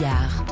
Bigard.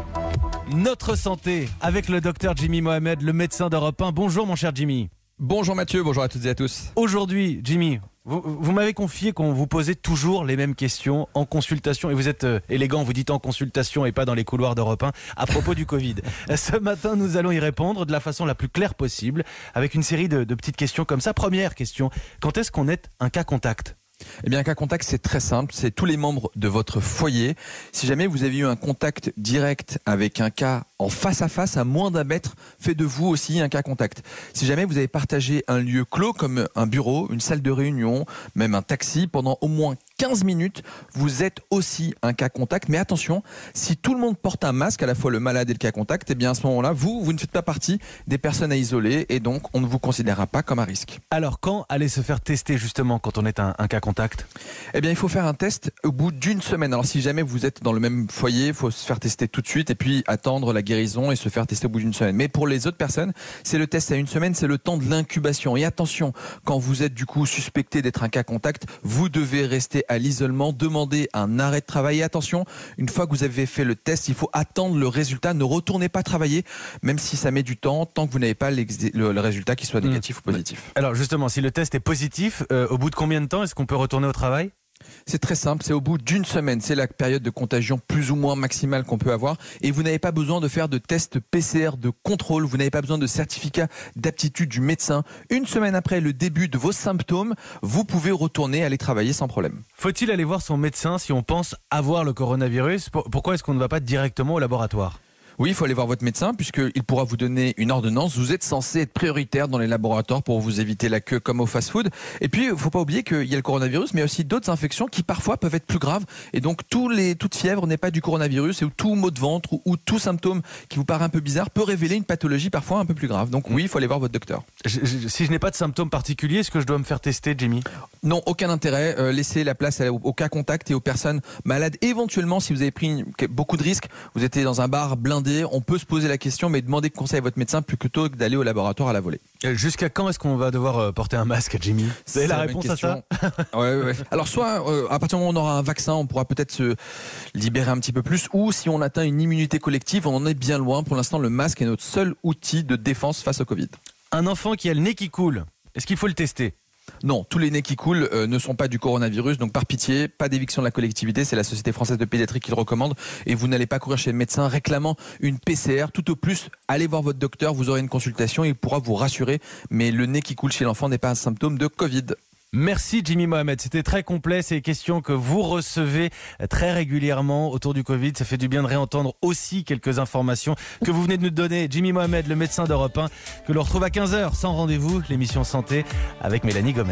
Notre santé avec le docteur Jimmy Mohamed, le médecin d'Europe 1. Bonjour mon cher Jimmy. Bonjour Mathieu, bonjour à toutes et à tous. Aujourd'hui, Jimmy, vous m'avez confié qu'on vous posait toujours les mêmes questions en consultation. Et vous êtes élégant, vous dites en consultation et pas dans les couloirs d'Europe 1 à propos du Covid. Ce matin, nous allons y répondre de la façon la plus claire possible avec une série de petites questions comme ça. Première question, quand est-ce qu'on est un cas contact ? Eh bien, un cas contact, c'est très simple. C'est tous les membres de votre foyer. Si jamais vous avez eu un contact direct avec un cas en face à face, à moins d'un mètre, fait de vous aussi un cas contact. Si jamais vous avez partagé un lieu clos comme un bureau, une salle de réunion, même un taxi, pendant au moins 15 minutes, vous êtes aussi un cas contact. Mais attention, si tout le monde porte un masque, à la fois le malade et le cas contact, eh bien à ce moment-là, vous ne faites pas partie des personnes à isoler et donc on ne vous considérera pas comme à risque. Alors, quand aller se faire tester justement quand on est un cas contact ? Eh bien, il faut faire un test au bout d'une semaine. Alors, si jamais vous êtes dans le même foyer, il faut se faire tester tout de suite et puis attendre la guérison et se faire tester au bout d'une semaine. Mais pour les autres personnes, c'est le test à une semaine, c'est le temps de l'incubation. Et attention, quand vous êtes du coup suspecté d'être un cas contact, vous devez rester à l'isolement, demander un arrêt de travail. Et attention, une fois que vous avez fait le test, il faut attendre le résultat. Ne retournez pas travailler, même si ça met du temps, tant que vous n'avez pas le résultat qui soit négatif ou positif. Alors justement, si le test est positif, au bout de combien de temps est-ce qu'on peut retourner au travail ? C'est très simple, c'est au bout d'une semaine. C'est la période de contagion plus ou moins maximale qu'on peut avoir. Et vous n'avez pas besoin de faire de tests PCR de contrôle. Vous n'avez pas besoin de certificat d'aptitude du médecin. Une semaine après le début de vos symptômes, vous pouvez retourner aller travailler sans problème. Faut-il aller voir son médecin si on pense avoir le coronavirus ? Pourquoi est-ce qu'on ne va pas directement au laboratoire ? Oui, il faut aller voir votre médecin puisqu'il pourra vous donner une ordonnance. Vous êtes censé être prioritaire dans les laboratoires pour vous éviter la queue comme au fast-food. Et puis, il ne faut pas oublier qu'il y a le coronavirus, mais aussi d'autres infections qui parfois peuvent être plus graves. Et donc, toute fièvre n'est pas du coronavirus et tout maux de ventre ou tout symptôme qui vous paraît un peu bizarre peut révéler une pathologie parfois un peu plus grave. Donc oui, il faut aller voir votre docteur. Si je n'ai pas de symptômes particuliers, est-ce que je dois me faire tester, Jimmy ? Non, aucun intérêt. Laissez la place aux cas contacts et aux personnes malades. Éventuellement, si vous avez pris beaucoup de risques, vous étiez dans un bar blindé, on peut se poser la question, mais demandez conseil à votre médecin plutôt que d'aller au laboratoire à la volée. Jusqu'à quand est-ce qu'on va devoir porter un masque, Jimmy ? Vous avez la réponse à ça ? Ouais. Alors soit, à partir du moment où on aura un vaccin, on pourra peut-être se libérer un petit peu plus, ou si on atteint une immunité collective, on en est bien loin. Pour l'instant, le masque est notre seul outil de défense face au Covid. Un enfant qui a le nez qui coule, est-ce qu'il faut le tester ? Non, tous les nez qui coulent ne sont pas du coronavirus, donc par pitié, pas d'éviction de la collectivité, c'est la Société française de pédiatrie qui le recommande, et vous n'allez pas courir chez le médecin réclamant une PCR, tout au plus, allez voir votre docteur, vous aurez une consultation, il pourra vous rassurer, mais le nez qui coule chez l'enfant n'est pas un symptôme de Covid. Merci Jimmy Mohamed, c'était très complet, c'est des questions que vous recevez très régulièrement autour du Covid, ça fait du bien de réentendre aussi quelques informations que vous venez de nous donner. Jimmy Mohamed, le médecin d'Europe 1, que l'on retrouve à 15h sans rendez-vous, l'émission Santé avec Mélanie Gomez.